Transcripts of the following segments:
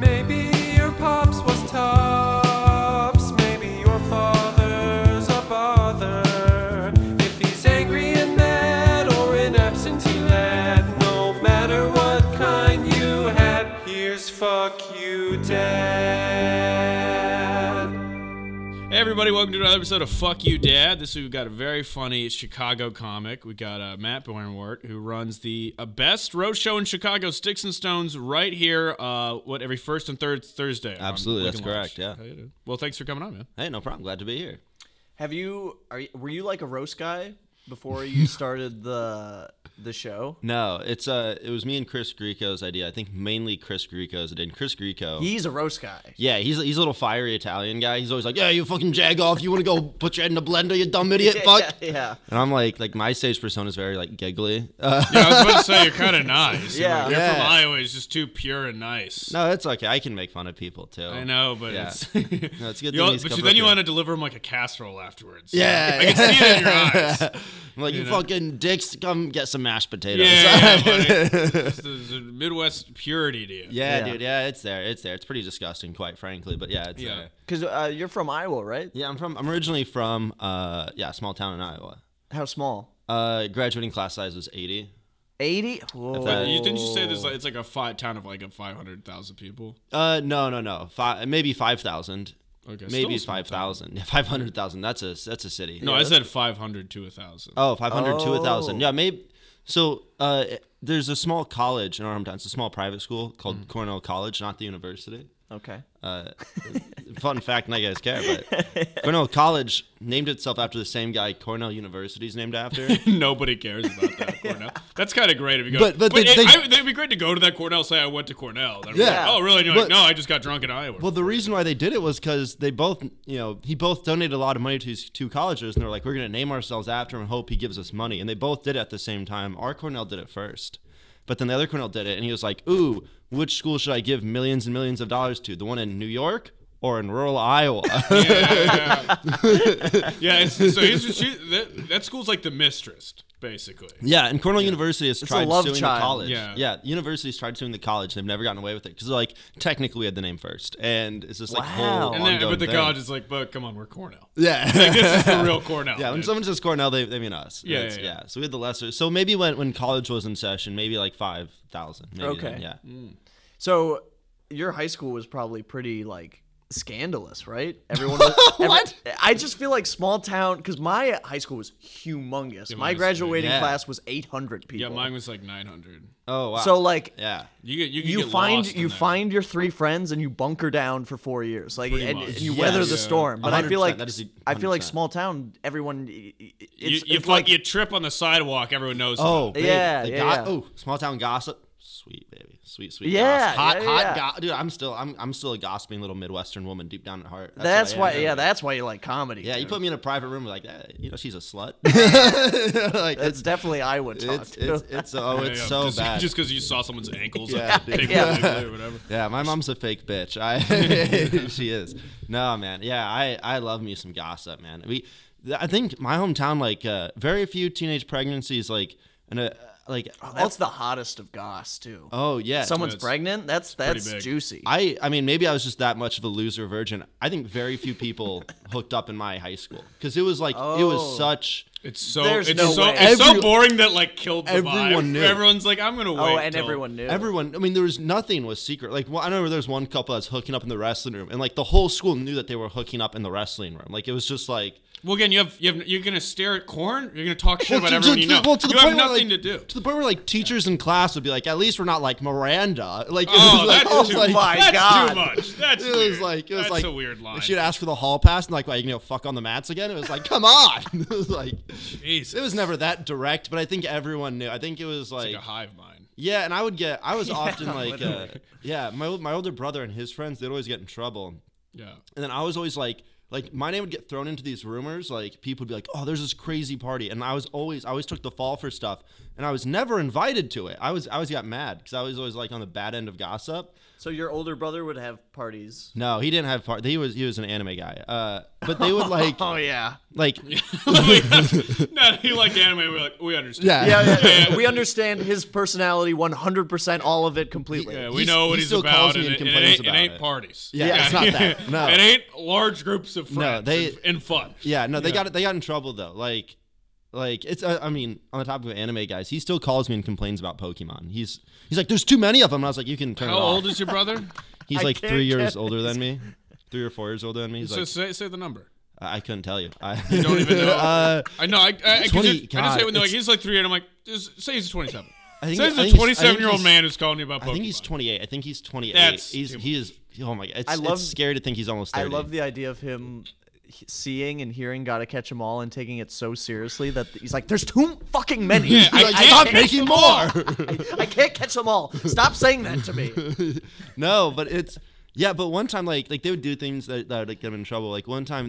Maybe your pops was tops. Maybe your father's a bother. If he's angry and mad or an absentee lad, no matter what kind you had, here's fuck you, Dad. Hey everybody, welcome to another episode of Fuck You Dad. This week we've got a very funny Chicago comic. We got Matt Boernwort, who runs the best roast show in Chicago, Sticks and Stones, right here, every first and third Thursday. Absolutely, that's correct, yeah. Well, thanks for coming on, man. Hey, no problem. Glad to be here. Were you like a roast guy before you started the show? No, it was me and Chris Grieco's idea. I think mainly Chris Grieco's idea. And Chris Grieco, He's a roast guy. yeah, he's a little fiery Italian guy. He's always like, yeah, you fucking jag off. You want to go put your head in a blender, you dumb idiot, fuck. Yeah. And I'm like my stage persona is very like giggly. Yeah, I was about to say, you're kind of nice. Yeah. You're Yeah. from Iowa. It's just too pure and nice. No, it's okay. I can make fun of people too. I know, but Yeah. it's... No, it's a good You thing he's but covered then you up want to deliver him like a casserole afterwards. Yeah. I can see it in your eyes. I'm like, you know? fucking dicks, come get some mashed potatoes. Yeah, buddy. There's a Midwest purity to you. Yeah, dude. Yeah, it's there. It's there. It's pretty disgusting, quite frankly. But yeah, it's Yeah. there. Because you're from Iowa, right? Yeah, I'm originally from a small town in Iowa. How small? Graduating class size was 80. 80? Whoa. But didn't you say there's it's like a town of like 500,000 people? No. Maybe 5,000. Okay, Maybe still a small 5,000. Yeah, 500,000. That's a city. No, I said 500 to 1,000. Oh, 500 to 1,000. Oh. Yeah, maybe. So there's a small college in our hometown. It's a small private school called Cornell College, not the university. Okay. Fun fact, not you guys care, but Cornell College named itself after the same guy Cornell University is named after. Nobody cares about that Cornell. That's kind of great if you go. But it'd be great to go to that Cornell. Say I went to Cornell. Then we're Yeah. like, oh, really? And you're like, But- no, I just got drunk in Iowa. Well, the reason why they did it was because they both, he both donated a lot of money to these two colleges, and they're like, we're going to name ourselves after him and hope he gives us money. And they both did it at the same time. Our Cornell did it first. But then the other Cornell did it, and he was like, ooh, which school should I give millions and millions of dollars to? The one in New York or in rural Iowa? Yeah. That school's like the mistress, basically. Yeah, and Cornell University has tried a love suing child. the college. Yeah. University's tried suing the college. They've never gotten away with it because like technically we had the name first, and it's just like Wow. whole And then, ongoing but the thing. college is like, but come on, we're Cornell. Yeah, This is the real Cornell. yeah. When dude. someone says Cornell, they mean us. Yeah, It's- yeah. So we had the lesser. So maybe when college was in session, maybe like 5,000. Okay. Yeah. So your high school was probably pretty, like, scandalous, right? Everyone was, What? I just feel like small town, because my high school was humongous. Yeah, My mine was graduating Yeah. class was 800 people. Yeah, mine was like 900. Oh wow. So, like, yeah. you find your three friends and you bunker down for 4 years, like, Pretty and much. you Yes. weather the Yeah. storm. But I feel 100%, like that is I feel like 100%. small town, everyone, it's like like you trip on the sidewalk, everyone knows. Oh about. babe, Yeah, the yeah. Oh, small town gossip. Sweet baby, sweet Yeah, gossip. yeah. Hot dude. I'm still a gossiping little Midwestern woman deep down at heart. that's what I why. am. Yeah, that's why you like comedy. Yeah, you dude. put me in a private room like, she's a slut. like It's definitely Iowa talk. it's too. it's Yeah, so just, bad. Just because you saw someone's ankles, Yeah, like, dude. Piggly Yeah. Wiggly or whatever. Yeah, my mom's a fake bitch. She is. No, man. Yeah, I love me some gossip, man. I think my hometown, like, very few teenage pregnancies, like, That's the hottest of goss too. oh yeah, Someone's it's pregnant. That's pretty big. juicy. I mean, maybe I was just that much of a loser virgin. I think very few people hooked up in my high school because it was like it Oh. was such. It's so There's it's no so way. it's so Every- boring that like killed the Everyone vibe. knew. Everyone's like, I'm gonna wait. and till- everyone knew. Everyone, I mean, there was nothing was secret. Like, well, I remember there was one couple that was hooking up in the wrestling room, and like the whole school knew that they were hooking up in the wrestling room. Like, it was just like. Well, again, you're gonna stare at corn. You're gonna talk shit about to- everyone to- you know. well, to the you have point where, nothing like, to do. To the point where like teachers in class would be like, at least we're not like Miranda. Like, it Oh, was like, that's too like, my That's God. too much. That's It weird. was like That's a weird line. She'd ask for the hall pass and like, fuck on the mats again. It was like, come on. It was like, Jesus. it was never that direct, but I think everyone knew. I think it was like a hive mind. yeah, and I was often like, literally. my older brother and his friends, they'd always get in trouble, Yeah. and then I was always like my name would get thrown into these rumors. Like people would be like, oh, there's this crazy party, and I always took the fall for stuff and I was never invited to it. I always got mad because I was always like on the bad end of gossip. So your older brother would have parties. No, he didn't have part. He was an anime guy. But they would like Oh yeah. like No, he liked anime. We're like, we understand. Yeah. We understand his personality 100%, all of it completely. Yeah, we He's- know what he he's still about, calls me and and it complains ain't, about it ain't it. parties. Yeah, it's not that. No. It ain't large groups of friends they- and fun. Yeah, no, they got in trouble though. Like it's I mean, on the topic of anime guys, he still calls me and complains about Pokemon. He's like, there's too many of them. And I was like, you can turn How it off. old is your brother? He's I like can't 3 years get older than me, 3 or 4 years older than me. He's So like, say the number. I couldn't tell you. I You don't even know. I know. I 20 just say God, when they're like, it's- he's like 3, and I'm like, just say he's 27. I think Say I he's think a he's- I think 27-year-old he's- man who's calling you about Pokemon. I think he's 28. I think he's 28. That's he is. Oh my god, I love- it's scary to think he's almost 30. I love the idea of him seeing and hearing Gotta Catch 'Em All and taking it so seriously that he's like, there's too fucking many. Yeah, I can't Stop catch making them more. all. I can't catch them all. Stop saying that to me. No, but it's but one time like they would do things that would like, get them in trouble. Like one time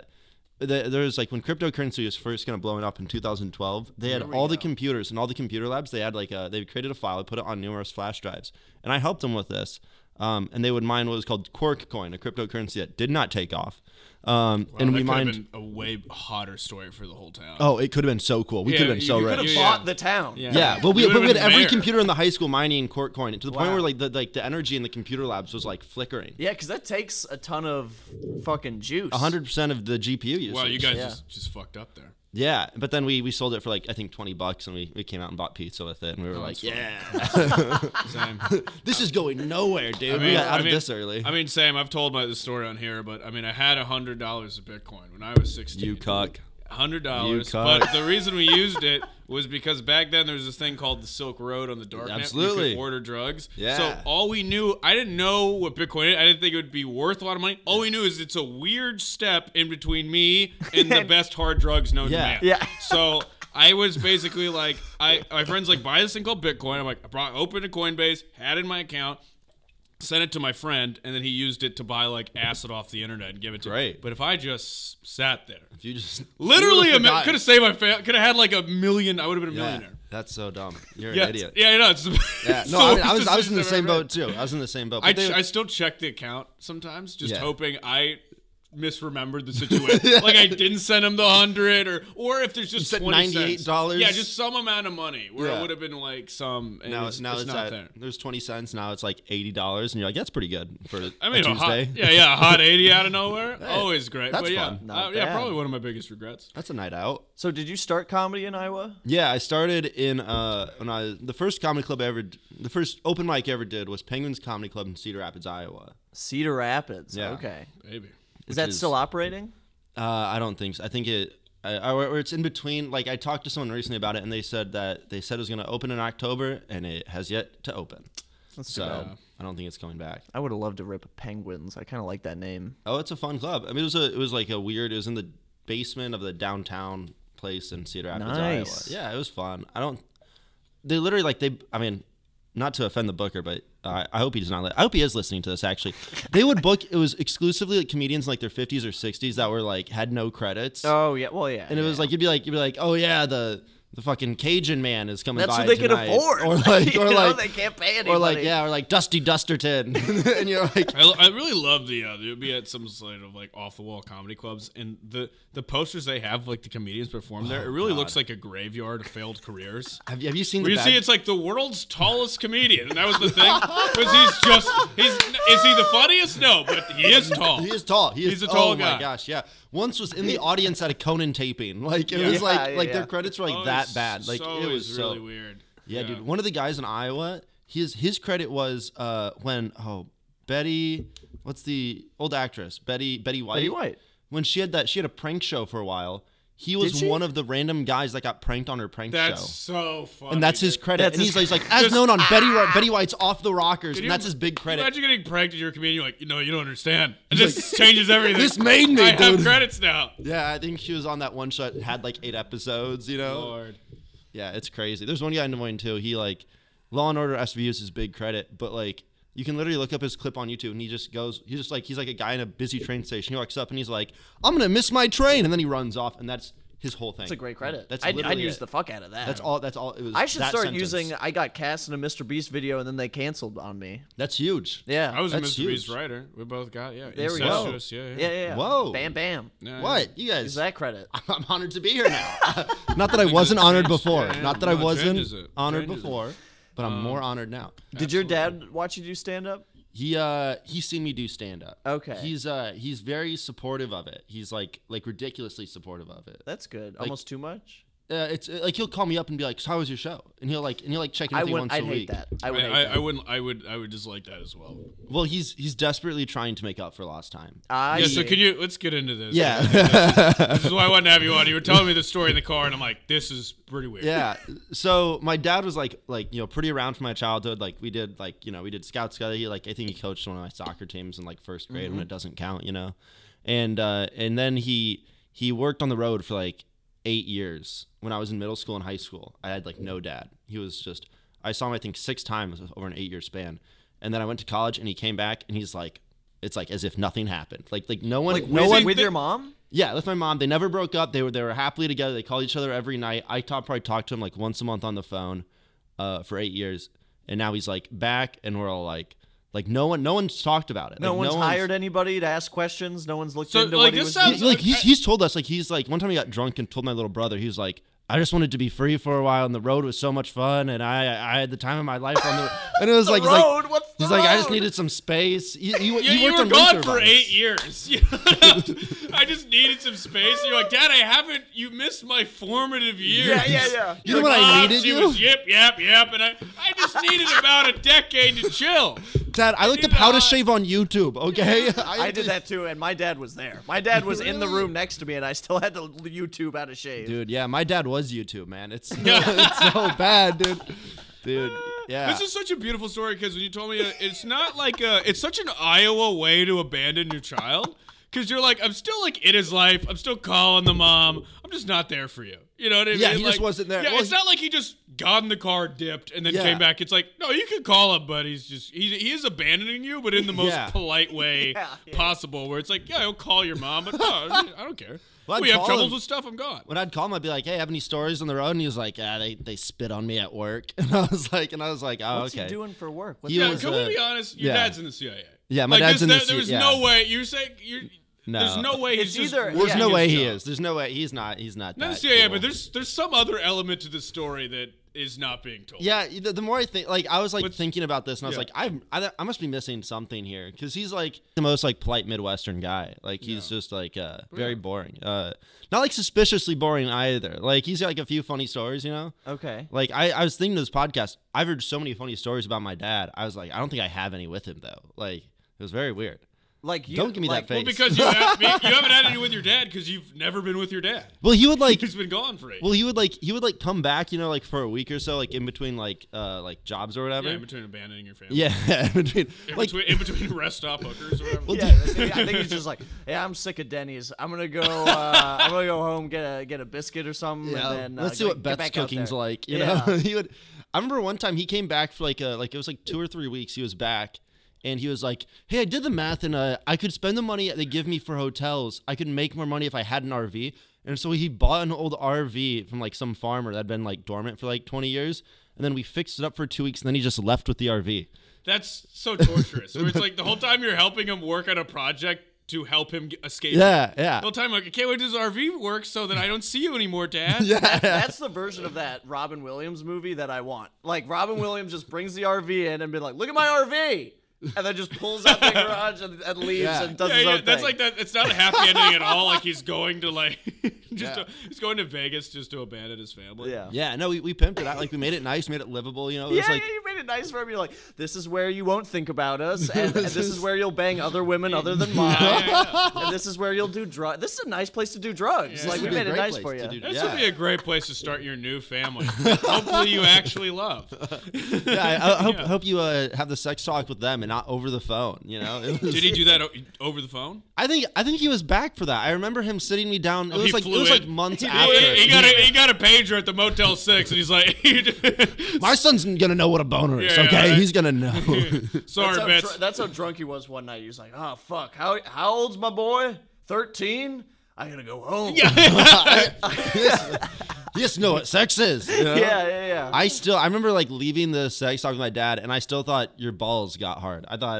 there was like when cryptocurrency was first kind of blowing up in 2012, they had all the computers and all the computer labs. They had like they created a file, put it on numerous flash drives, and I helped them with this. And they would mine what was called Quark Coin, a cryptocurrency that did not take off. And That we could have mined. been a way hotter story for the whole town. Oh, it could have been so cool. We Yeah, could have been you so could rich. have Could have Yeah. bought the town. Yeah, but we You would've had been every mayor. computer in the high school mining Quark Coin to the point Wow. where like the energy in the computer labs was like flickering. Yeah, because that takes a ton of fucking juice. 100% of the GPU usage. Wow, you guys Yeah. just fucked up there. Yeah, but then we sold it for like I think $20, and we came out and bought pizza with it, and we were like, that's Same. this is going nowhere, dude. we got out of this early. I mean, Sam, I've told the story on here, but I mean, I had $100 of Bitcoin when I was 16. you cuck. $100, You cuck. but the reason we used it was because back then there was this thing called the Silk Road on the darknet. Absolutely. You could order drugs. Yeah. So all we knew, I didn't know what Bitcoin is. I didn't think it would be worth a lot of money. All we knew is it's a weird step in between me and the best hard drugs known Yeah. to man. Yeah. So I was basically like, my friends like, buy this thing called Bitcoin. I'm like, opened a Coinbase, had it in my account, sent it to my friend, and then he used it to buy like acid off the internet and give it to me. Great. But if I just sat there, If you just literally, you would've could have saved my family. Could have had like $1 million. I would have been a Yeah, millionaire. that's so dumb. You're Yeah, an idiot. yeah, I know. It's Yeah, it's no, the I worst was in the decision same I've ever boat too. I was in the same boat. made. But I still check the account sometimes, just Yeah. hoping I misremembered the situation. Like I didn't send him the 100, or if there's just said 20 cents. $98? Yeah, just some amount of money where Yeah. it would have been like some. And now it's it's not at, there. there's 20 cents. Now it's like $80, and you're like, that's pretty good for I mean, a a hot, Tuesday. yeah, a hot 80 out of nowhere, always great. that's but yeah, fun. Not yeah, bad. probably one of my biggest regrets. That's a night out. So did you start comedy in Iowa? Yeah, I started in the first comedy club the first open mic I ever did was Penguins Comedy Club in Cedar Rapids, Iowa. Cedar Rapids. Yeah. Okay. Baby. Is that is- still operating? I don't think so. I think or it's in between. Like I talked to someone recently about it, and they said it was going to open in October, and it has yet to open. That's So too bad. I don't think it's coming back. I would have loved to rip Penguins. I kind of like that name. Oh, it's a fun club. I mean, it was like a weird. It was in the basement of the downtown place in Cedar Rapids, Nice. Iowa. Yeah, it was fun. They literally I mean, not to offend the booker, but I hope he does not. I hope he is listening to this. Actually, they would book. It was exclusively like comedians in like their 50s or 60s that were like had no credits. Oh yeah. Well yeah. And it was like you'd be like, oh yeah, the fucking Cajun man is coming That's by what they tonight. can afford. or like, You or know, like, they can't pay anybody. or like Dusty Dusterton, and you're like, I really love the you'd be at some sort of like off the wall comedy clubs, and the posters they have like the comedians perform there. It really looks like a graveyard of failed careers. have you seen Where the you bad- see it's like the world's tallest comedian, and that was the thing. Was is he the funniest? No, but he is tall. He is tall. He's a tall oh guy. my gosh, yeah. Once was in the audience at a Conan taping. Like it Yeah. was like Yeah, like yeah. their credits were like Oh, that it's bad. Like so it was is really so weird. Yeah, dude. One of the guys in Iowa, his credit was when Betty, what's the old actress Betty White? Betty White. When she had a prank show for a while. He was Did she? one of the random guys that got pranked on her prank That's show. so funny. And that's his dude. credit. That's and his- he's like, as Just- known on Betty White's Off the Rockers, Can and you- that's his big credit. Imagine getting pranked and you're a comedian. You're like, you don't understand. It just changes everything. "This made me, I have dude." credits now. Yeah, I think she was on that one shot, had like 8 episodes, you know? Lord. Yeah, it's crazy. There's one guy in Des Moines too. He like Law and Order SVU is his big credit, but like you can literally look up his clip on YouTube and he's like a guy in a busy train station. He walks up and he's like, I'm gonna miss my train, and then he runs off, and that's his whole thing. That's a great credit. That's I'd literally use it. the fuck out of that. That's all. That's all. It was. I should that start sentence. using. I got cast in a Mr. Beast video and then they canceled on me. That's huge. Yeah. I was a That's Mr. Beast huge. writer. We both got There we go. incestuous, yeah. Yeah. Whoa. Bam, bam. Yeah, What you guys? Use that credit. I'm honored to be here now. Not that I wasn't honored before. Yeah, Not that I no, it wasn't changes it. honored Changes it. before, but I'm more honored now. Did your dad watch you do stand up? He's seen me do stand up. Okay. He's very supportive of it. He's like ridiculously supportive of it. That's good. Almost too much. It's like he'll call me up and be like, "So how was your show?" And he'll check in with me once I'd a hate week. that. I would hate that. I wouldn't. I would dislike that as well. Well, he's desperately trying to make up for lost time. I Yeah. So see. let's get into this. Yeah. This is why I wanted to have you on. You were telling me the story in the car, and I'm like, this is pretty weird. Yeah. So my dad was like pretty around for my childhood. Like we did scouts together. He I think he coached one of my soccer teams in first grade when it doesn't count, And then he worked on the road for 8 years. When I was in middle school and high school, I had no dad. He was just, I saw him I think 6 times over an 8-year span. And then I went to college and he came back and he's it's as if nothing happened. No one with your mom? Yeah, with my mom. They never broke up. They were happily together. They called each other every night. I probably talked to him once a month on the phone for 8 years. And now he's back and we're all no one's talked about it. No one's hired anybody to ask questions. No one's looked into like, what he this was sounds- doing. He's told us one time he got drunk and told my little brother, he was I just wanted to be free for a while and the road was so much fun and I had the time of my life on the and it was The road? What's the he's I road? just needed some space. He You worked were on gone wind for turbines. 8 years. I just needed some space. And you're like, Dad, you missed my formative years. Yeah. You know when I needed she you? was yip, and I just needed about a decade to chill. Dad, I looked up how to shave on YouTube, okay? I did that too, and my dad was there. My dad was in the room next to me, and I still had to YouTube how to shave. Dude, yeah, my dad was YouTube, man. It's it's so bad, dude. Dude, yeah. This is such a beautiful story because when you told me it's not it's such an Iowa way to abandon your child. Because you're I'm still in his life. I'm still calling the mom. I'm just not there for you. You know what I mean? Yeah, he just wasn't there. Yeah, Well, it's not like he just got in the car, dipped, and then Yeah. came back. It's no, you can call him, but he is abandoning you, but in the most Yeah. polite way Yeah. possible. Where it's yeah, he'll call your mom, but no, I don't care. Well, I'd we have call troubles him. with stuff. I'm gone. When I'd call him, I'd be like, "Hey, have any stories on the road?" And he was like, "Yeah, they spit on me at work." And I was like, "Oh, What's okay." he doing for work? What's He Yeah, was, can we be honest? Your yeah. dad's in the CIA. Yeah, my dad's in the There was CIA. no way. You're saying No. There's no way It's he's either- just There's Yeah. no working way his he job. is. There's no way he's not. He's not. Not the that CIA, cool. but there's some other element to the story that is not being told. Yeah, the more I think, I was What's- thinking about this, and I was yeah. I must be missing something here because he's the most polite Midwestern guy. He's just very boring. Not suspiciously boring either. He's got a few funny stories, Okay. I was thinking to this podcast. I've heard so many funny stories about my dad. I was I don't think I have any with him though. It was very weird. Don't give me that face. Well, because you haven't had any with your dad because you've never been with your dad. Well, he would He's been gone for 8 Well, he would come back, for a week or so, in between jobs or whatever. Yeah, in between abandoning your family. Yeah, in between. In between rest stop hookers or whatever. Well, Yeah, I think he's just yeah, I'm sick of Denny's. I'm gonna go. I'm gonna go home, get a biscuit or something, Yeah, and then let's see what get Beth's back out cooking's there. like. You Yeah. know, he would. I remember one time he came back for it was 2 or 3 weeks. He was back, and he was like, "Hey, I did the math, and I could spend the money they give me for hotels. I could make more money if I had an RV." And so he bought an old RV from some farmer that had been dormant for 20 years, and then we fixed it up for 2 weeks, and then he just left with the RV. That's so torturous. Where it's the whole time you're helping him work on a project to help him escape. Yeah, The yeah. whole time I can't wait till this RV works so that I don't see you anymore, Dad. That's the version of that Robin Williams movie that I want. Robin Williams just brings the RV in and be like, "Look at my RV," and then just pulls out the garage and leaves Yeah. and does his own That's thing. that. It's not a happy ending at all. He's going to he's going to Vegas just to abandon his family. Yeah. Yeah, no, we pimped it out. We made it nice, made it livable. It was Yeah, you made it nice for him. You're like, this is where you won't think about us, and this is where you'll bang other women other than mom, and this is where you'll do drugs. This is a nice place to do drugs. Yeah. We This would be a made it great nice place for to you. do- This Yeah. would be a great place to start your new family. Hopefully, you actually love. Yeah, I hope you have the sex talk with them and not over the phone. It was, Did he do that over the phone? I think he was back for that. I remember him sitting me down. Oh, he flew in? Months He after. he got a pager at the Motel 6, and he's like, My son's gonna know what a boner is. Yeah, Okay, right. he's gonna know. "Sorry, Bets." That's how drunk he was one night. He was like, "Oh fuck, how old's my boy? 13? I gotta go home. You just know what sex is. You know? Yeah. I remember like leaving the sex talk with my dad, and I still thought your balls got hard. I thought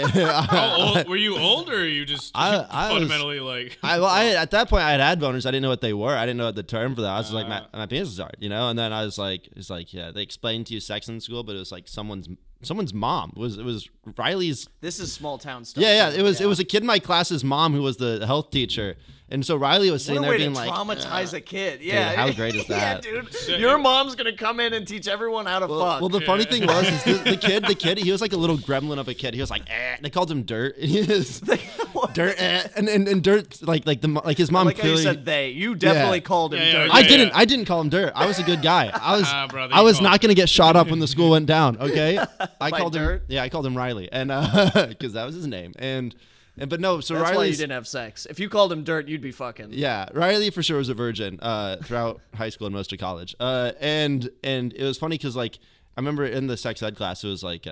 How old, were you old, or are you just I was- fundamentally like? at that point I had boners. I didn't know what they were. I didn't know what the term for that. I was just like my penis is hard, you know. And then I was like, it's like yeah, they explained to you sex in school, but it was like someone's mom. It was Riley's. This is small town stuff. Yeah. too. It was a kid in my class's mom who was the health teacher. And so Riley was sitting What a there way being to like, traumatize a kid. Yeah. how great is that? Yeah, dude. Your mom's gonna come in and teach everyone how to fuck. Well, the funny thing was, is the kid, he was like a little gremlin of a kid. He was like, they called him Dirt. He is Dirt, and Dirt, like his mom like how you clearly. said they. You definitely called him Yeah, dirty. I didn't call him Dirt. I was a good guy. Brother, I you was called not gonna get shot up when the school went down. Okay, I By called Dirt? him. Yeah, I called him Riley, and because that was his name, but no, so That's why you Riley's. didn't have sex. If you called him dirt, you'd be fucking. Yeah, Riley for sure was a virgin throughout high school and most of college. And it was funny because like I remember in the sex ed class it was like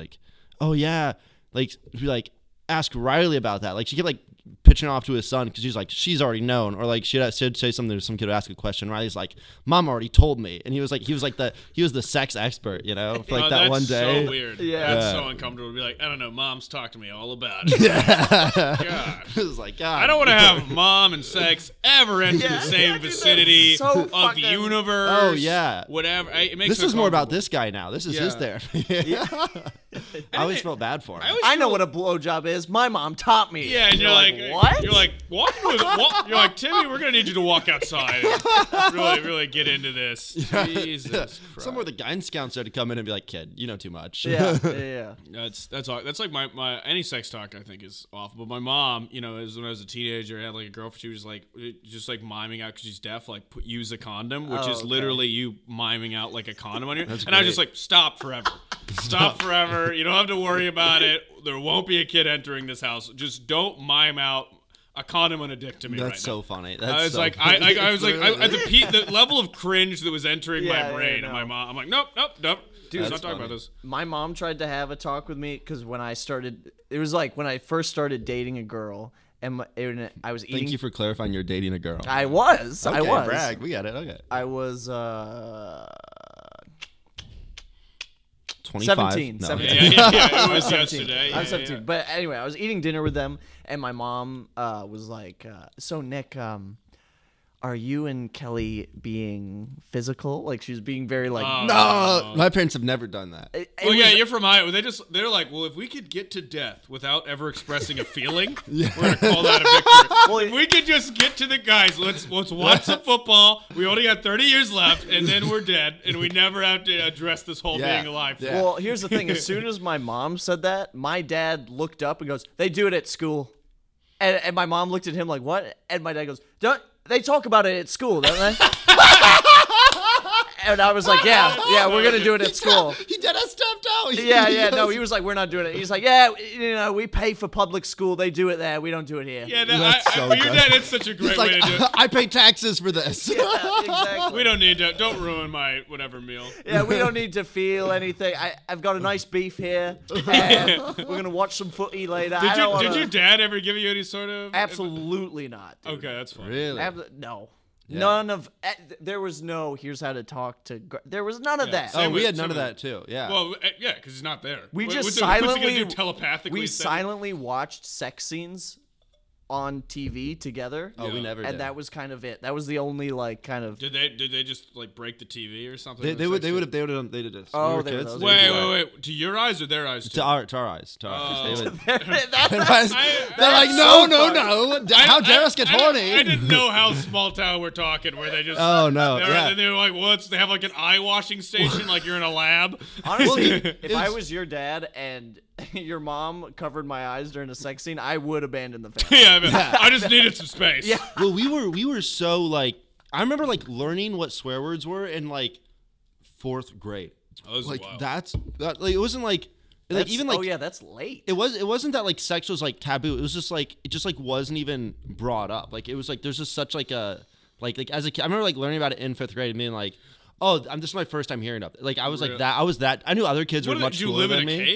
oh yeah, like we like ask Riley about that. Like she kept like pitching off to his son because she's like she's already known, or like she'd say something to some kid would ask a question. Riley's like, Mom already told me, and he was the sex expert, you know, for like that that's one day. so weird. Yeah. That's so uncomfortable to be like, I don't know, Mom's talked to me all about it. God. It was like God. I don't want to have mom and sex ever enter the same dude, that's vicinity so of the fucking- universe. Oh, yeah. Whatever. It makes This me is more about uncomfortable. this guy now. This is his Yeah. therapy. I always felt bad for him. I know what a blowjob is. My mom taught me. Yeah, and you're like, what? You're like, walk. You're like, Timmy, we're gonna need you to walk outside and really get into this. Jesus Christ. Somewhere the guidance counselor to come in and be like, kid, you know too much. yeah. That's like my any sex talk I think is awful. But my mom, you know, when I was a teenager, I had like a girlfriend. She was like just miming out because she's deaf, like use a condom, which is okay. literally you miming out like a condom on you. That's and I was great. just like, stop forever, stop forever. You don't have to worry about it. There won't be a kid entering this house. Just don't mime out a condom on a dick to me right That's so now. funny. I was so like, funny. I was like, at the level of cringe that was entering Yeah, my yeah, brain, no. and my mom, I'm like, nope. Dude, let's not That's talk funny. about this. My mom tried to have a talk with me because when I started, it was like when I first started dating a girl, and I was eating. Thank you for clarifying you're dating a girl. I was. Okay, I was. brag. We got it. Okay. I was 25. 17. No. 17. Yeah, it was 17. yesterday. I was Yeah, 17. yeah. But anyway, I was eating dinner with them, and my mom was like, so Nick, are you and Kelly being physical? Like, she was being very like, Oh. No, my parents have never done that. It Well, yeah, was- you're from Iowa. They're like, well, if we could get to death without ever expressing a feeling, we're gonna call that a victory. Well, if we could just get to the guys, let's watch some football. We only got 30 years left, and then we're dead, and we never have to address this whole Yeah. being alive. Yeah. Well, here's the thing. As soon as my mom said that, my dad looked up and goes, "They do it at school." And my mom looked at him like, "What?" And my dad goes, "Don't they talk about it at school, don't they?" And I was like, "Yeah, we're gonna do it at school." He did a stepped out. Yeah. No, he was like, "We're not doing it." He's like, "Yeah, we pay for public school. They do it there. We don't do it here." Yeah, That's so but your good. dad, it's such a great He's way like, to do it. I pay taxes for this. Yeah, exactly. We don't need to. Don't ruin my whatever meal. Yeah, we don't need to feel anything. I've got a nice beef here. We're gonna watch some footy later. Did your dad ever give you any sort of? Absolutely not. Dude. Okay, that's fine. Really? No. Yeah. None of. There was no. Here's how to talk to. There was none of that. same Oh, we with- had none same of with- that too. Yeah. Well, yeah, because he's not there. We just what's he gonna silently do telepathically. We say- silently watched sex scenes on TV together. oh, we yeah. never did. And that was kind of it. That was the only like kind of. Did they just like break the TV or something? they with would sex they scenes? did this. Oh, we were they were kids. those. They would do that. Wait. To your eyes or their eyes? Too? To our eyes. To our eyes. They would- I- They're like, so no. How dare us get horny? I didn't know how small town we're talking, where they just. Oh, no, yeah. And they were like, "What's?" They have like an eye washing station, like you're in a lab. Honestly, if it's- I was your dad and your mom covered my eyes during a sex scene, I would abandon the family. Yeah, I just needed some space. Yeah. Well, we were so like I remember like learning what swear words were in like 4th grade. Oh, this is Like wild. that like it wasn't like even like oh yeah, that's late. it wasn't that like sex was like taboo. It was just like it just like wasn't even brought up. Like it was like there's just such like a like as a kid I remember like learning about it in 5th grade and being like, oh, this is my first time hearing of it. Like I was like Really? that. I was that. I knew other kids What were did much you cooler live than in a me. cave?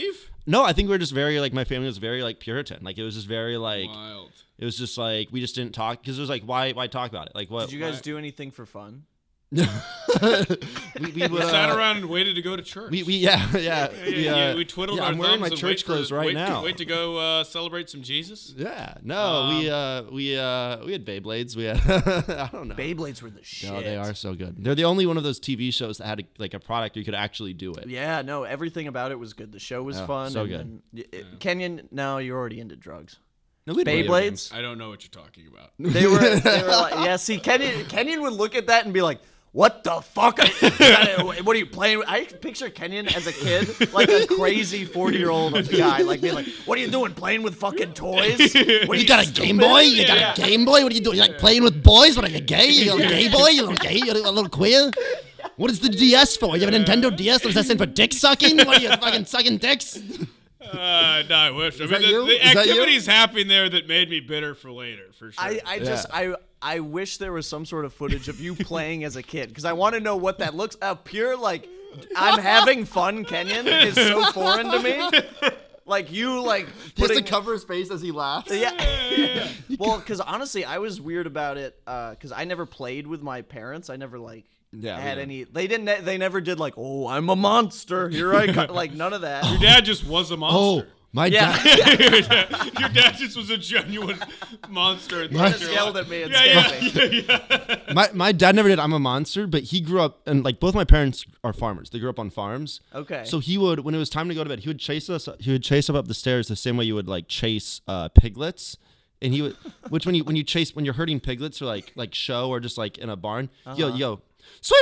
No, I think we're just very like my family was very like Puritan. Like it was just very like Wild. it was just like we just didn't talk because it was like why talk about it? Like what? Did you guys do anything for fun? we would, Sat around and waited to go to church. we We twiddled our I'm wearing thumbs my and church clothes right now. Wait to go celebrate some Jesus. Yeah, no, we had Beyblades. We had I don't know. Beyblades were the shit. No, they are so good. They're the only one of those TV shows that had like a product where you could actually do it. Yeah, no, everything about it was good. The show was Yeah, fun. so and Kenyon, now you're already into drugs. No, we had video games. Beyblades? I don't know what you're talking about. They were like, yeah, see, Kenyon would look at that and be like, what the fuck? What are you playing with? I picture Kenyon as a kid, like a crazy 40-year-old guy, like being like, what are you doing, playing with fucking toys? What, You got a Game Boy? You got a Game Boy? What are you doing? You like playing with boys? What are you gay? You little gay boy? You little gay? You a little queer? What is the DS for? You have a Nintendo DS? Is that stand for dick sucking? What are you fucking sucking dicks? No, I wish. I mean, that you? the Is that you? activities happened there that made me bitter for later, for sure. I wish there was some sort of footage of you playing as a kid because I want to know what that looks. Pure like I'm having fun. Kenyon is so foreign to me. Like you like He has putting. to cover his face as he laughs. Yeah. Well, because honestly, I was weird about it because I never played with my parents. I never like had any. They didn't. They never did like, oh, I'm a monster. Here I come. Like none of that. Your dad just was a monster. My Yeah. dad. Your dad just was a genuine monster. And He thought just you were yelled like- at me and Yeah, scared me. yeah. My dad never did I'm a monster, but he grew up and like both my parents are farmers. They grew up on farms. Okay. So he would when it was time to go to bed, he would chase us up the stairs the same way you would like chase piglets. And he would which when you're herding piglets or like show or just like in a barn, yo sweet,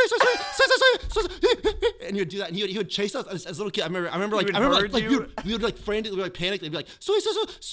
and you would do that, and he would chase us as a little kid. I remember like we would like frantically like panic. They'd be like sweet,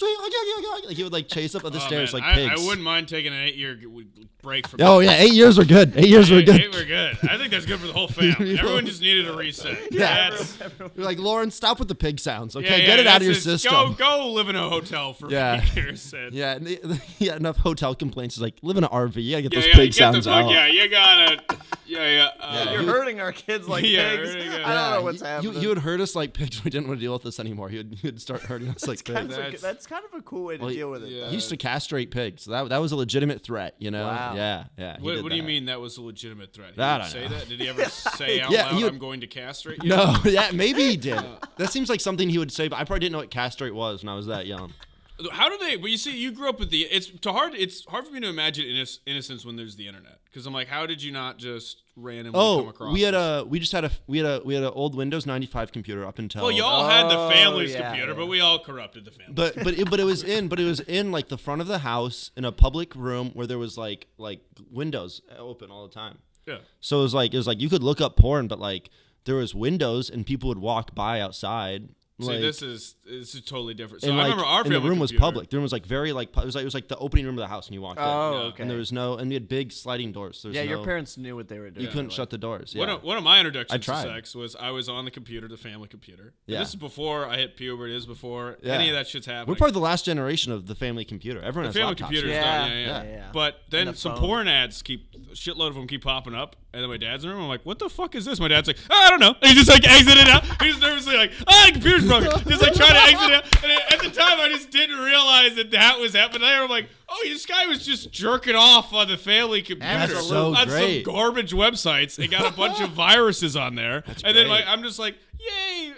like he would like chase up the stairs man, like pigs. I wouldn't mind taking an 8-year break from. Oh yeah, 8 years were good. 8 years were good. We're good. I think that's good for the whole family. Everyone just needed a reset. Yeah. That's- You're like Lauren, stop with the pig sounds. Okay, yeah, get it out of your that's it. system. Go live in a hotel for Yeah. years. And Yeah, and yeah. Enough hotel complaints is like live in an RV. You gotta get those yeah, pig get sounds the fuck, out. Yeah, you gotta. Yeah. You're hurting our kids like Yeah, pigs. hurting us. I don't know what's happening. You would hurt us like pigs. We didn't want to deal with this anymore. You'd start hurting us like pigs. That's kind of a cool way to Well, deal with it. yeah. He used to castrate pigs. So that was a legitimate threat, you know? Wow. Yeah. he What did do you that. mean that was a legitimate threat? He I would don't say know. that? Did he ever say out Yeah, loud, he would- I'm going to castrate you? No, yeah, maybe he did. That seems like something he would say, but I probably didn't know what castrate was when I was that young. How do they? Well, you see, you grew up with the. It's hard for me to imagine innocence when there's the internet. Because I'm like, how did you not just randomly come across? we had this? we had an old Windows 95 computer up until. Well, y'all had the family's yeah, computer, yeah. but we all corrupted the family. But it was in like the front of the house in a public room where there was like windows open all the time. yeah. So it was like you could look up porn, but like there was windows and people would walk by outside. See, Like, this is totally different. So and I like, remember our and family the room was computer. public. The room was like very like it was like the opening room of the house, and you walked in. Oh, Yeah. okay. And there was and we had big sliding doors. There's Yeah, your no- parents knew what they were doing. You couldn't like- shut the doors. Yeah. One of my introductions I to tried. sex was I was on the computer, the family computer. And Yeah. This is before I hit puberty. This is before Yeah. any of that shit's happening. We're part of the last generation of the family computer. Everyone the has family laptops. computer's Yeah, done. Yeah. yeah. But then And the some phone. porn ads a shitload of them keep popping up. And then my dad's in the room. I'm like, what the fuck is this? My dad's like, oh, I don't know. And he just like exited out. He's nervously like, the computer's broken. Just like trying to exit out. And at the time, I just didn't realize that was happening. I'm like, oh, this guy was just jerking off on the family computer. That's so on great. some garbage websites. It got a bunch of viruses on there. And then great. I'm just like, yay,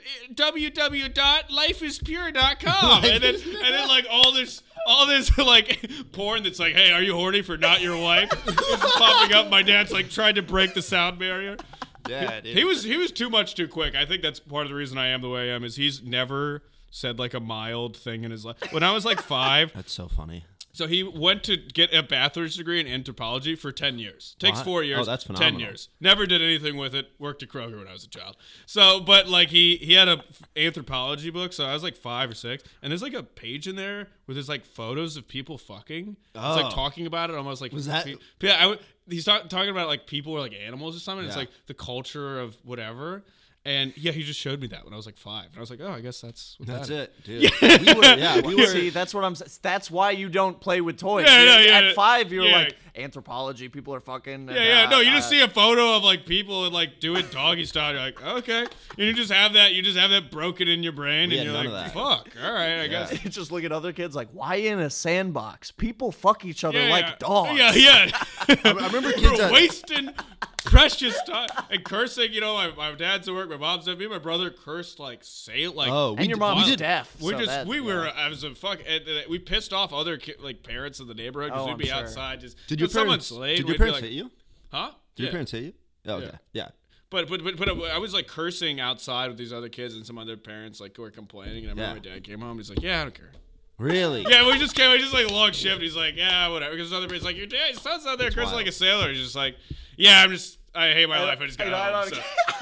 www.lifeispure.com. and then like all this like porn that's like, hey, are you horny for not your wife? It's popping up. My dad's like trying to break the sound barrier. Yeah, dude. He was too much too quick. I think that's part of the reason I am the way I am is he's never said like a mild thing in his life. When I was like 5, That's so funny. so he went to get a bachelor's degree in anthropology for 10 years. Takes Wow. 4 years. Oh, that's 10 phenomenal. years. Never did anything with it. Worked at Kroger when I was a child. So, but like he had a anthropology book. So I was like 5 or 6, and there's like a page in there with his like photos of people fucking. It's Oh. like talking about it almost like Was that- Yeah, he's talking about like people or like animals or something. It's Yeah. like the culture of whatever. And yeah, he just showed me that when I was like 5, and I was like, oh, I guess that's what That's that is. it, dude. We were, we were. See, that's what I'm. That's why you don't play with toys. Yeah. At 5, you're Yeah. like anthropology. People are fucking. Yeah. No, you just see a photo of like people and like doing doggy style. You're like, okay. And you just have that broken in your brain, We and had you're none like, of that. fuck. All right, I guess. just look at other kids like, why in a sandbox? People fuck each other Yeah, like dogs. Yeah. I remember kids We're that- wasting precious time and cursing. You know, my dad's at work, my mom's at me, my brother cursed like Oh, And your mom's did- deaf. We so just that- I was a fuck. We pissed off other like parents in the neighborhood because Oh, we'd I'm be sure. outside just. Did your if someone parents? slayed, Did we'd your be parents like, hit you? huh? Did your parents hit you? Oh, okay. Yeah. Yeah. But I was like cursing outside with these other kids and some other parents like were complaining. And I remember my dad came home. He's like, "Yeah, I don't care." Really? Yeah, we just like long shift. He's like, "Yeah, whatever." Because other parents like, "Your dad, son's out there cursing wild. like a sailor." He's just like, "Yeah, I hate my life. I just got home."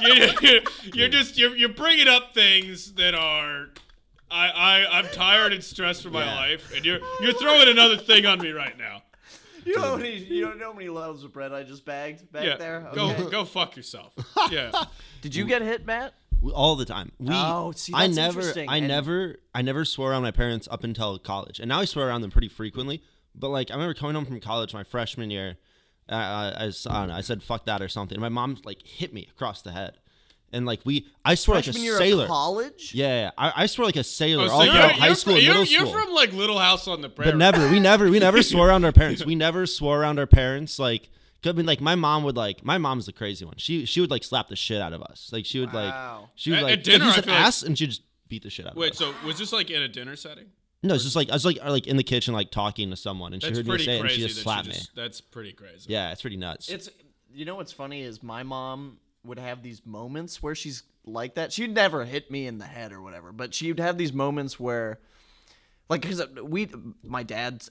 So you're bringing up things that are. I'm tired and stressed for my life, and you're throwing another thing on me right now. You don't know how many loaves of bread I just bagged back Yeah, there. Okay. go fuck yourself. Yeah. Did you get hit, Matt? All the time. See, that's interesting. I And- never swore around my parents up until college, and now I swear around them pretty frequently. But like, I remember coming home from college my freshman year. I don't know. I said fuck that or something. And my mom like hit me across the head, and like I swore like a Freshman year sailor. of college? Yeah. I swore like a sailor Oh, so all you're- throughout high you're school, from, and middle you're school. from like Little House on the Prairie. But we never swore around our parents. We never swore around our parents. Like, I mean, like my mom's the crazy one. She would like slap the shit out of us. Like she would Wow. At dinner, use I an feel like- ass, and she just beat the shit out of Wait, us. so was this like in a dinner setting? No, it's just like I was like in the kitchen like talking to someone, and she That's heard me pretty say it, and crazy. she just slapped me. That's pretty crazy. Yeah, it's pretty nuts. It's what's funny is my mom would have these moments where she's like that. She'd never hit me in the head or whatever, but she'd have these moments where, like, because my dad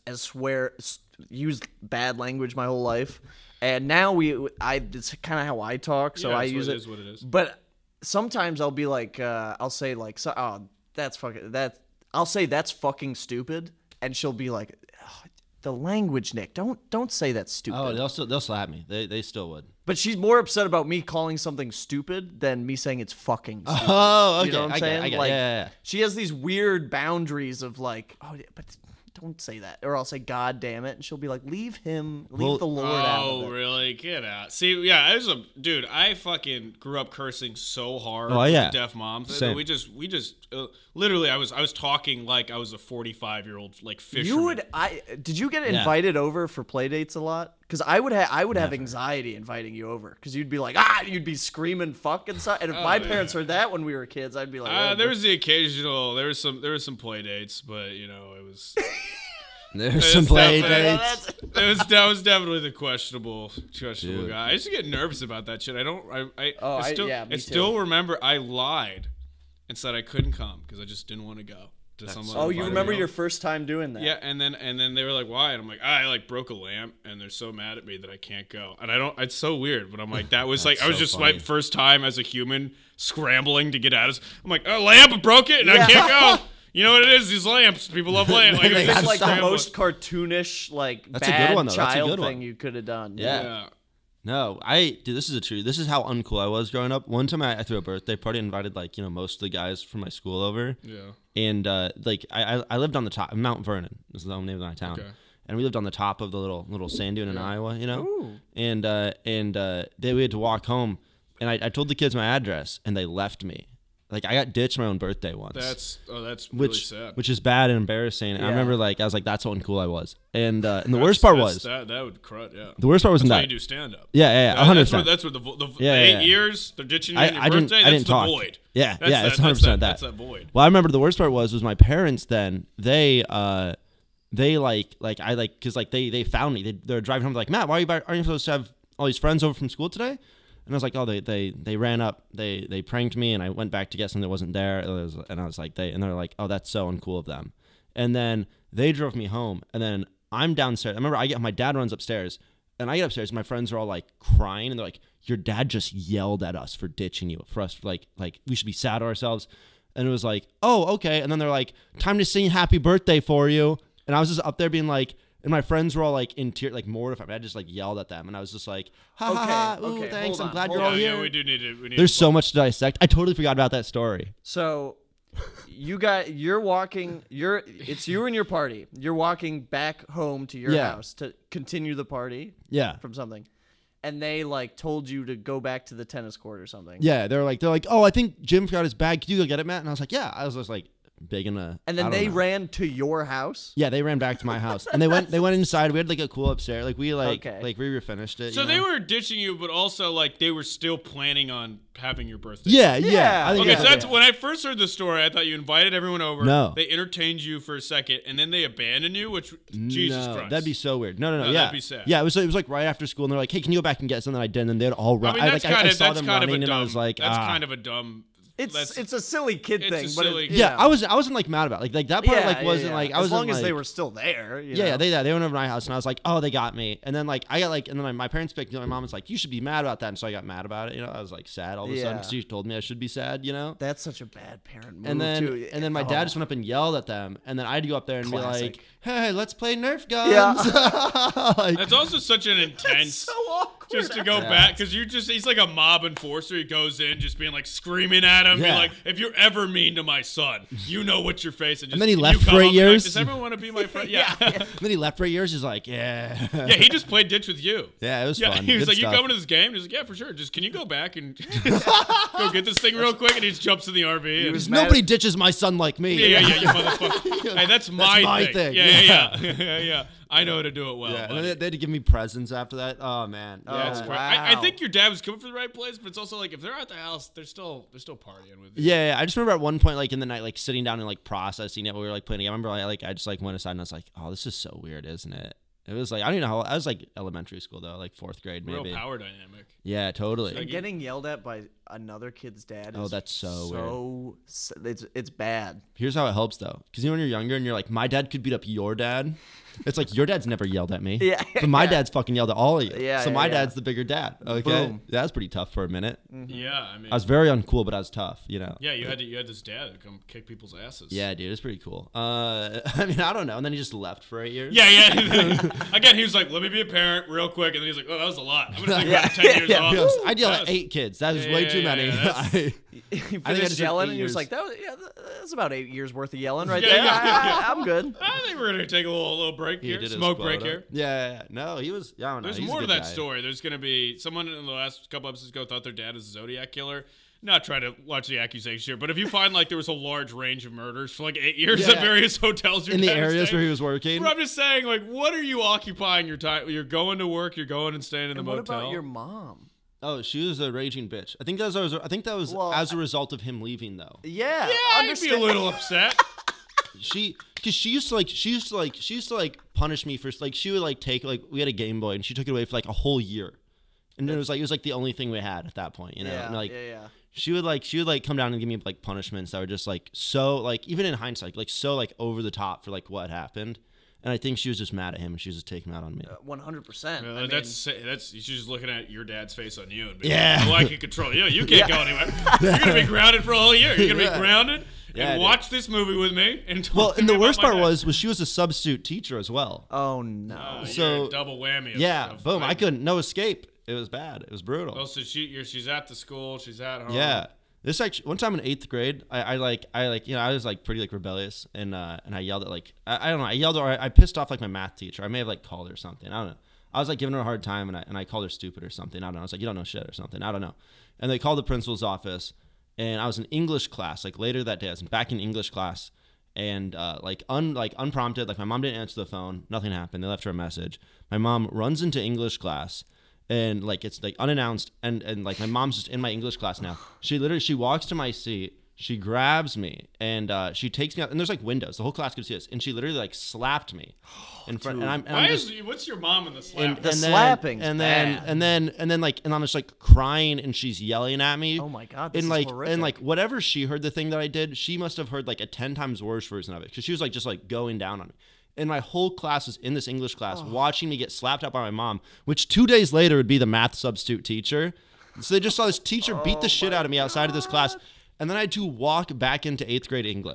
used bad language my whole life, and now it's kind of how I talk, so Yeah, I it's use what it. it is what it is. But sometimes I'll be like, I'll say like, that's fucking that. I'll say that's fucking stupid, and she'll be like, "Oh, the language, Nick. Don't say that's stupid." Oh, they'll slap me. They still would. But she's more upset about me calling something stupid than me saying it's fucking stupid. Oh, okay. You know what I'm saying? I get it. Like, Yeah. she has these weird boundaries of like, oh, yeah, but don't say that. Or I'll say, God damn it. And she'll be like, leave the Lord out of it. Really? Get out. See, yeah, dude, I fucking grew up cursing so hard Oh, with yeah. the deaf mom. That Same. we just literally I was talking like I was a 45-year-old like fisherman. Did you get invited over for play dates a lot? Because I would have anxiety inviting you over. Because you'd be like, you'd be screaming fuck and stuff. And if my parents heard that when we were kids, I'd be like, There was the occasional, there was some play dates, but you know, it was There's some play definitely- dates. that was definitely the questionable guy. I used to get nervous about that shit. I still remember I lied and said I couldn't come because I just didn't want to go to someone. oh, you invited remember me your over. first time doing that? Yeah, and then they were like, "Why?" And I'm like, "I like broke a lamp, and they're so mad at me that I can't go." And I don't. It's so weird, but I'm like, that was like, I was so just funny. my first time as a human scrambling to get out of. I'm like, "A lamp broke it, and I can't go." You know what it is? These lamps. People love lamps. Like, They it's That's just like the scrambling. most cartoonish, like, That's a good bad one, though. That's a child good one. thing you could have done. Yeah. Yeah. No, dude, this is how uncool I was growing up. One time I threw a birthday party and invited like, most of the guys from my school over. Yeah. And like I lived on the top Mount Vernon is the name of my town. Okay. And we lived on the top of the little sand dune in Iowa, And we had to walk home, and I told the kids my address, and they left me. Like I got ditched my own birthday once. That's really sad. Which is bad and embarrassing. And I Yeah. remember I was like, that's how uncool I was. And the worst part was that would crud. Yeah. the worst part wasn't That's why that. you do stand up. Yeah, 100%. That's where the Yeah, 8 yeah. years they're ditching you on your I didn't birthday. That's didn't the talk. void. Yeah, That's yeah, that- it's 100% that. That's that void. Well, I remember the worst part was my parents then they found me. They're driving home like, Matt, aren't you supposed to have all these friends over from school today? And I was like, oh, they ran up, they pranked me, and I went back to get something that wasn't there. And I was like, they're like, oh, that's so uncool of them. And then they drove me home, and then I'm downstairs. I remember my dad runs upstairs, and I get upstairs, and my friends are all like crying, and they're like, your dad just yelled at us for ditching you, for us, like we should be sad to ourselves. And it was like, oh, okay. And then they're like, time to sing happy birthday for you. And I was just up there being like, And my friends were all like in tears, like mortified. I just like yelled at them, and I was just like, "Ha ha ha! Ooh, okay, thanks. hold I'm glad on, you're hold all on. here." Yeah, we do need to. We need There's to so much to dissect. I totally forgot about that story. So you're walking. It's you and your party. You're walking back home to your Yeah. house to continue the party Yeah. from something, and they like told you to go back to the tennis court or something. Yeah, they're like, "Oh, I think Jim forgot his bag. Could you go get it, Matt?" And I was like, "Yeah." I was just like, big in a. And then I don't they know. ran to your house. Yeah, they ran back to my house, and they went inside. We had like a cool upstairs. Like we Okay. we finished it. So you they know? were ditching you, but also like they were still planning on having your birthday. Yeah. Yeah. I think Okay, yeah. so that's when I first heard the story. I thought you invited everyone over. No. They entertained you for a second, and then they abandoned you. Which Jesus No, Christ, that'd be so weird. No, No, yeah, that'd be sad. Yeah, it was like right after school, and they're like, "Hey, can you go back and get something?" I did, and then they'd all run. I mean, that's I kind of saw that's them kind of running, a and dumb. I was like, that's ah. kind of a dumb. It's a silly kid It's thing, a but silly- Yeah, I wasn't like mad about it. Like that part like wasn't like I was as long as like, they were still there. You Yeah, know? they went over to my house, and I was like, "Oh, they got me." And then like I got like, and then my parents picked me up. My mom was like, "You should be mad about that," and so I got mad about it. You know, I was like sad all of a sudden Yeah. because she told me I should be sad. You know. That's such a bad parent move. And then, too. and then my dad just went up and yelled at them, and then I had to go up there and be Classic. like, "Hey, let's play Nerf guns." Yeah. Like, That's also such an intense. so awkward. Just to go back, because he's like a mob enforcer. He goes in just being like screaming at him, being Yeah. like, if you're ever mean to my son, you know what you're facing. And then he you left come for 8 up and be like, years. Does everyone want to be my friend? Yeah. and then he left for 8 years. He's like, "Yeah." Yeah, he just played ditch with you. Yeah, it was Yeah, fun. he was Good like, stuff. "You coming to this game?" He's like, "Yeah, for sure. Just can you go back and go get this thing real quick?" And he just jumps in the RV. And, was mad Nobody ditches my son like me. yeah, you motherfucker. Hey, that's my thing. Yeah. I know how to do it well. Yeah, and buddy. then they had to give me presents after that. Oh man. Yeah, it's Oh, great. I wow. think your dad was coming from the right place, but it's also like if they're at the house, they're still partying with you. Yeah, I just remember at one point, like in the night, like sitting down and like processing it. We were like playing. I remember I just like went aside and I was like, "Oh, this is so weird, isn't it?" It was like I don't even know how I was like elementary school though, like 4th grade Real maybe. power dynamic. Yeah, totally. And getting yelled at by another kid's dad. Oh, is that's so it's bad. Here's how it helps though, because you know when you're younger and you're like, my dad could beat up your dad. It's like your dad's never yelled at me. Yeah, But my yeah. dad's fucking yelled at all of you. Yeah, So yeah, my yeah. dad's the bigger dad. Okay. Boom. That was pretty tough for a minute. Yeah, I mean, I was very uncool, but I was tough. You know. yeah, you had this dad that come kick people's asses. Yeah, dude, it's pretty cool. I mean, I don't know. And then he just left for 8 years. Yeah. Again, he was like, "Let me be a parent real quick,and then he's like, "Oh, that was a lot. I'm gonna take Yeah. about 10 years Yeah. off." I'd yell That at was- 8 kids. That is Yeah, way yeah, too yeah, many. yeah, that's- He I think I finished just did yelling, 8 and he was years. like, "That's about 8 years worth of yelling right Yeah, there. yeah. I'm good." I think we're gonna take a little break He here, did his smoke break quota. here. Yeah. No, he was. Yeah, I don't know. There's He's a more to good that guy. story. There's going to be someone in the last couple episodes ago thought their dad is a Zodiac killer. Not trying to watch the accusations here, but if you find like there was a large range of murders for like 8 years Yeah. at various hotels your In the dad was areas staying- where he was working. But I'm just saying, like, what are you occupying your time? You're going to work. You're going and staying in the And what motel. about your mom? Oh, she was a raging bitch. I think that was Well, as a result of him leaving though. Yeah, Yeah, I'd be a understand- little upset. Because she used to like punish me for like she would like take like we had a Game Boy and she took it away for like a whole year, and it was like the only thing we had at that point, you know. Yeah, and, like, yeah. She would like come down and give me like punishments that were just like so like even in hindsight like so like over the top for like what happened, and I think she was just mad at him and she was just taking it out on me. 100%. That's she's just looking at your dad's face on you and being Yeah. like, well, I can control you. You can't go anywhere. You're gonna be grounded for a whole year. You're gonna Yeah. be grounded Yeah, and dude. watch this movie with me. And talk Well, to and me the about worst my part dad. was she was a substitute teacher as well. Oh no. Oh, So- you're a double whammy. Yeah, of boom! I like- couldn't no escape. It was bad. It was brutal. Oh, so she's at the school. She's at home. Yeah. This actually one time in 8th grade, I was like pretty like rebellious and I yelled at like I don't know, I yelled or I pissed off like my math teacher. I may have like called her something. I don't know. I was like giving her a hard time and I called her stupid or something. I don't know. I was like, you don't know shit or something. I don't know. And they called the principal's office and I was in English class, like later that day. I was back in English class and unprompted, like my mom didn't answer the phone, nothing happened. They left her a message. My mom runs into English class. And like it's like unannounced and like my mom's just in my English class now. She walks to my seat, she grabs me and she takes me out and there's like windows. The whole class could see this. And she literally like slapped me in front and I'm just What's your mom in the slap? The slapping's and bad. then I'm just like crying and she's yelling at me. Oh my God, this and is like horrific. and like whatever she heard the thing that I did, she must have heard like a 10 times worse version of it because she was like just like going down on me. And my whole class was in this English class watching me get slapped out by my mom, which 2 days later would be the math substitute teacher. So they just saw this teacher beat the shit out of me outside of this class. And then I had to walk back into 8th grade English.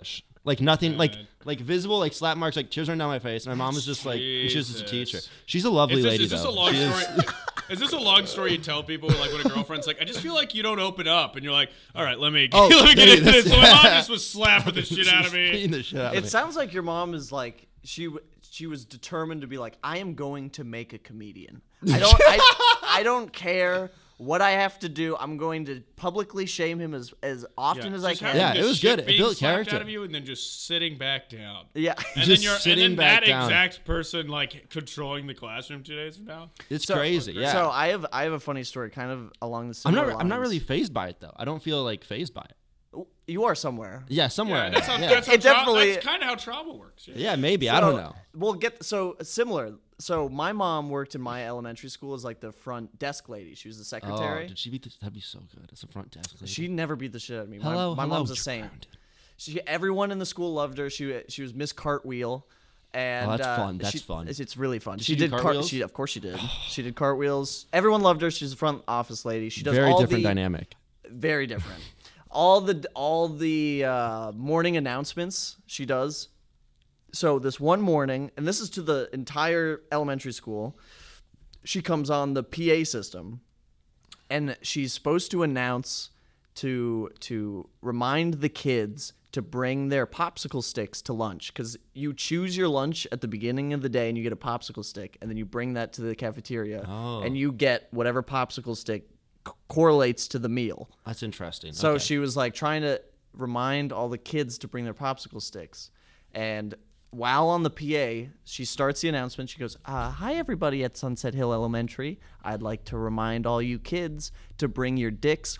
Like nothing, God. like visible, like slap marks, like tears running down my face. My mom was just like, she was just a teacher. Jesus. She's a lovely lady Is this though. a long She is- story? Is this a long story you tell people like when a girlfriend's like, I just feel like you don't open up, and you're like, all right, let me Oh, let me get maybe into this. that's- So my mom just was slapping the shit out of She's me. beating the shit out of It me. sounds like your mom is like she was determined to be like, I am going to make a comedian. I don't care what I have to do. I'm going to publicly shame him as often as I just can. having Yeah, the it was shit good. It being built slapped character. out of you, and then just sitting back down. Yeah. And Just then you're sitting and then back that down. exact person like controlling the classroom 2 days from now. It's crazy. Yeah. So I have a funny story, kind of along the I'm similar not. I'm not lines. really phased by it though. I don't feel like phased by it. You are somewhere. Yeah, somewhere. Yeah, that's how. yeah. That's how It definitely- That's kind of how trauma works. Yeah. Yeah, maybe. I don't know. We'll get similar. So my mom worked in my elementary school as like the front desk lady. She was the Oh, secretary. did she beat this? That'd be so good. As a front desk lady. She never beat the shit out of me. Hello, my hello, mom's a saint. Everyone in the school loved her. She was Miss Cartwheel. And Oh, that's fun. That's fun. It's really fun. Did she do cartwheels? Of course she did. She did cartwheels. Everyone loved her. She's a front office lady. She does Very all different the, dynamic. Very different. all the morning announcements she does. So this one morning, and this is to the entire elementary school, she comes on the PA system, and she's supposed to announce to remind the kids to bring their popsicle sticks to lunch, because you choose your lunch at the beginning of the day and you get a popsicle stick, and then you bring that to the cafeteria, and you get whatever popsicle stick correlates to the meal. That's interesting. So Okay. she was like trying to remind all the kids to bring their popsicle sticks. And while on the PA, she starts the announcement. She goes, hi, everybody at Sunset Hill Elementary. I'd like to remind all you kids to bring your dicks.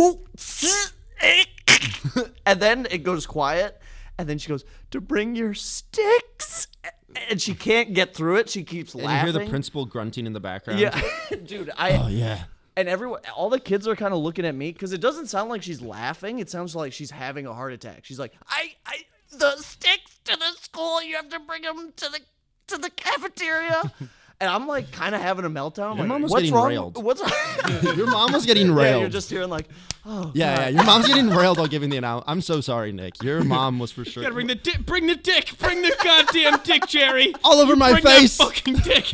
And then it goes quiet. And then she goes, to bring your sticks. And she can't get through it. She keeps And laughing. you hear the principal grunting in the background. Yeah. Dude, Oh yeah. and everyone, all the kids are kind of looking at me because it doesn't sound like she's laughing. It sounds like she's having a heart attack. She's like, the sticks to the school. You have to bring them to the cafeteria. And I'm like, kind of having a meltdown. I'm Your like, mom was what's getting wrong? railed. What's Your mom was getting Yeah, railed. you're just hearing like, oh. yeah. Your mom's getting railed while giving the announcement. I'm so sorry, Nick. Your mom was for sure. Gotta bring the dick. Bring the dick. Bring the goddamn dick, Jerry. all over my Bring face. that fucking dick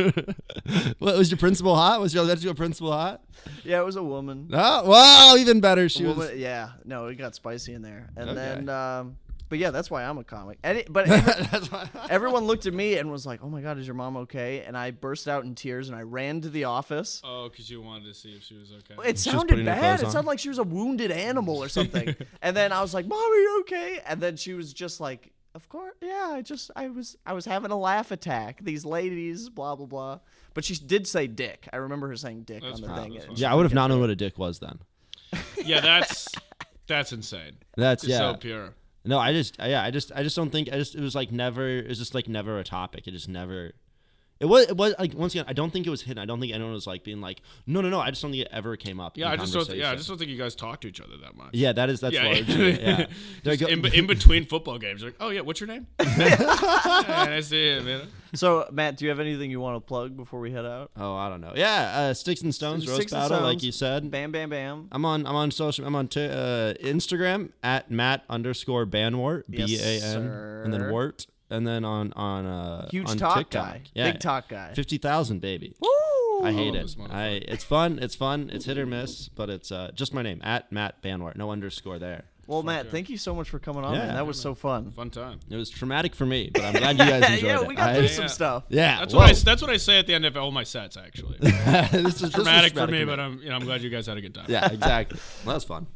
here. What was your principal hot? Was your electrical principal hot? Yeah, it was a woman. Oh, well, even better. She A was. woman. Yeah, no, it got spicy in there. And Okay. then, but yeah, that's why I'm a comic. But everyone looked at me and was like, "Oh my God, is your mom okay?" And I burst out in tears and I ran to the office. Oh, because you wanted to see if she was okay. It Just sounded putting her bad. clothes It on. sounded like she was a wounded animal or something. And then I was like, "Mom, are you okay?" And then she was just like, "Of course, yeah. I was having a laugh attack. These ladies, blah blah blah." But she did say dick. I remember her saying dick That's on the probably thing. fine. And Yeah, I would have not known what a dick was then. Yeah, that's insane. That's It's yeah. so pure. No, I just don't think. It was like never. It was just like never a topic. It just never. It was like once again. I don't think it was hidden. I don't think anyone was like being like, no. I just don't think it ever came up. Yeah, in I just don't. conversation. I just don't think you guys talk to each other that much. Yeah, that's Yeah. largely it, yeah. There I Just go- in between football games, you're like, oh yeah, what's your name? Yeah, I see it, man. So, Matt, do you have anything you want to plug before we head out? Oh, I don't know. Yeah, Sticks and Stones roast Sticks and battle, like Stones. you said. Bam, bam, bam. I'm on social. I'm on Instagram at Matt_Banwart Yes, BAN and then sir. Wart and then on Huge on talk TikTok. guy. Yeah, Big talk guy. 50,000 baby. Woo! I hate Oh, it. this motherfucker. It's fun. It's fun. It's hit or miss, but it's just my name at Matt Banwart. No underscore there. Well, Matt, thank you so much for coming on, Yeah. man. That was so fun. Fun time. It was traumatic for me, but I'm glad you guys enjoyed yeah, it. we got through some stuff. Yeah, That's whoa. that's what I say at the end of all my sets. Actually, this was dramatic for me, but I'm glad you guys had a good time. yeah, exactly. Well, that was fun.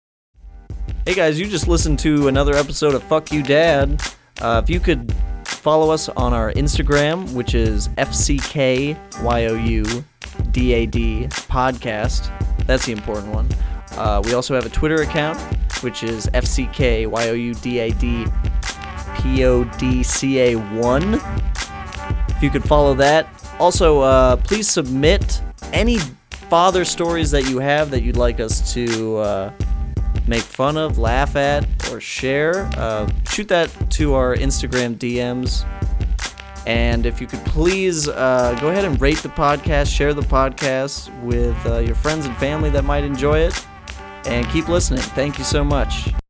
Hey guys, you just listened to another episode of Fuck You Dad. If you could follow us on our Instagram, which is FCKYOUDAD podcast. That's the important one. We also have a Twitter account, which is FCKYOUDADPODCA1. If you could follow that. Also, please submit any father stories that you have that you'd like us to make fun of, laugh at, or share. Shoot that to our Instagram DMs. And if you could please go ahead and rate the podcast, share the podcast with your friends and family that might enjoy it, and keep listening. Thank you so much.